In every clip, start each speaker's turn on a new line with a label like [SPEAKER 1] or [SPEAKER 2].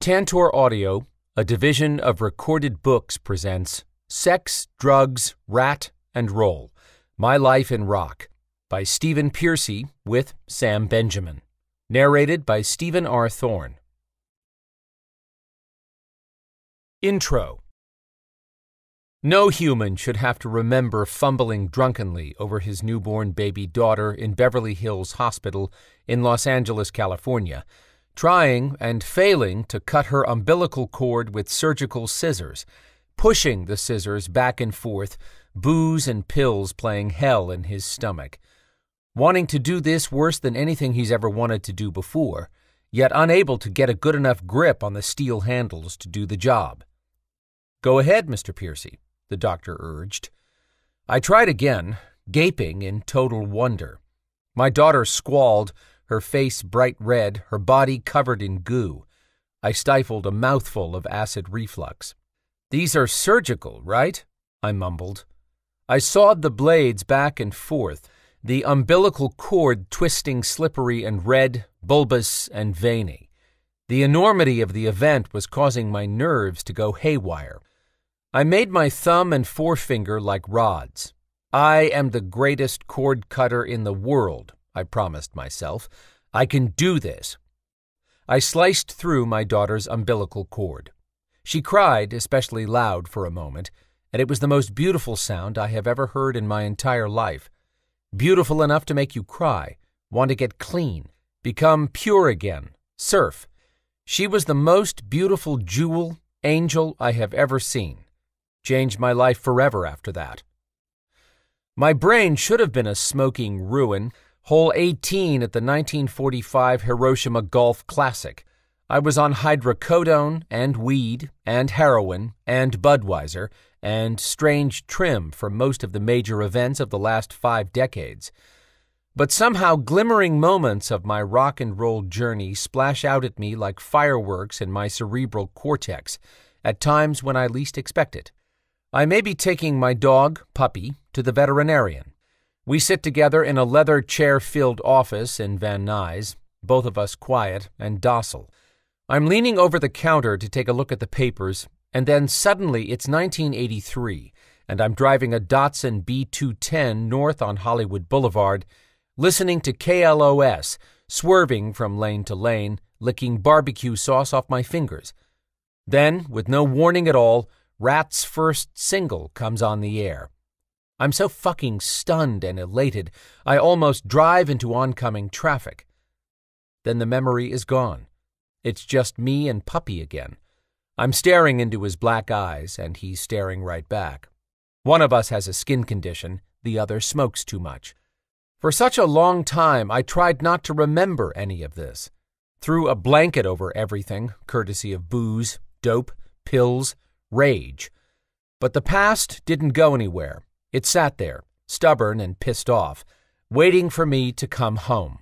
[SPEAKER 1] Tantor Audio, a division of Recorded Books, presents Sex, Drugs, Rat, and Roll, My Life in Rock, by Stephen Pearcy with Sam Benjamin. Narrated by Stephen R. Thorne. Intro. No human should have to remember fumbling drunkenly over his newborn baby daughter in Beverly Hills Hospital in Los Angeles, California, trying and failing to cut her umbilical cord with surgical scissors, pushing the scissors back and forth, booze and pills playing hell in his stomach. Wanting to do this worse than anything he's ever wanted to do before, yet unable to get a good enough grip on the steel handles to do the job. "Go ahead, Mr. Pearcy," the doctor urged. I tried again, gaping in total wonder. My daughter squalled, her face bright red, her body covered in goo. I stifled a mouthful of acid reflux. "These are surgical, right?" I mumbled. I sawed the blades back and forth, the umbilical cord twisting slippery and red, bulbous and veiny. The enormity of the event was causing my nerves to go haywire. I made my thumb and forefinger like rods. I am the greatest cord cutter in the world, I promised myself. I can do this. I sliced through my daughter's umbilical cord. She cried especially loud for a moment, and it was the most beautiful sound I have ever heard in my entire life. Beautiful enough to make you cry, want to get clean, become pure again, surf. She was the most beautiful jewel, angel I have ever seen. Changed my life forever after that. My brain should have been a smoking ruin, hole 18 at the 1945 Hiroshima Golf Classic. I was on hydrocodone and weed and heroin and Budweiser and strange trim for most of the major events of the last 5 decades. But somehow glimmering moments of my rock and roll journey splash out at me like fireworks in my cerebral cortex, at times when I least expect it. I may be taking my dog, Puppy, to the veterinarian. We sit together in a leather chair-filled office in Van Nuys, both of us quiet and docile. I'm leaning over the counter to take a look at the papers, and then suddenly it's 1983, and I'm driving a Datsun B210 north on Hollywood Boulevard, listening to KLOS, swerving from lane to lane, licking barbecue sauce off my fingers. Then, with no warning at all, Rat's first single comes on the air. I'm so fucking stunned and elated, I almost drive into oncoming traffic. Then the memory is gone. It's just me and Puppy again. I'm staring into his black eyes, and he's staring right back. One of us has a skin condition, the other smokes too much. For such a long time, I tried not to remember any of this. Threw a blanket over everything, courtesy of booze, dope, pills, rage. But the past didn't go anywhere. It sat there, stubborn and pissed off, waiting for me to come home.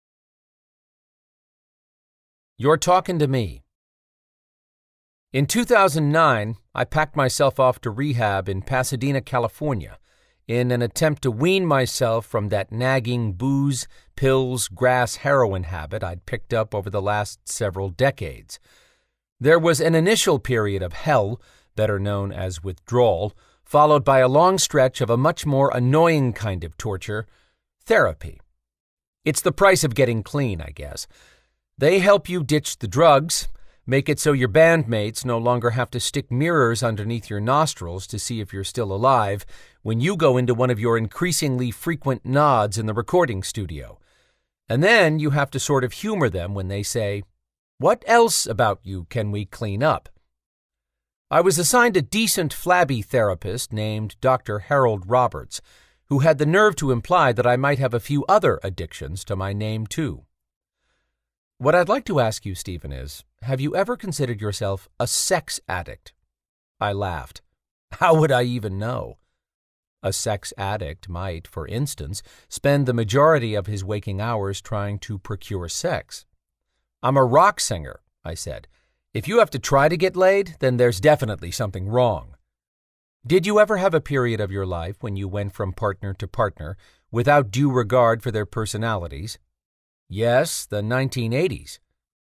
[SPEAKER 1] You're talking to me. In 2009, I packed myself off to rehab in Pasadena, California, in an attempt to wean myself from that nagging booze, pills, grass, heroin habit I'd picked up over the last several decades. There was an initial period of hell, better known as withdrawal, followed by a long stretch of a much more annoying kind of torture, therapy. It's the price of getting clean, I guess. They help you ditch the drugs, make it so your bandmates no longer have to stick mirrors underneath your nostrils to see if you're still alive when you go into one of your increasingly frequent nods in the recording studio. And then you have to sort of humor them when they say, "What else about you can we clean up?" I was assigned a decent flabby therapist named Dr. Harold Roberts, who had the nerve to imply that I might have a few other addictions to my name, too. What I'd like to ask you, Stephen, is, have you ever considered yourself a sex addict? I laughed. How would I even know? A sex addict might, for instance, spend the majority of his waking hours trying to procure sex. I'm a rock singer, I said. If you have to try to get laid, then there's definitely something wrong. Did you ever have a period of your life when you went from partner to partner without due regard for their personalities? Yes, the 1980s.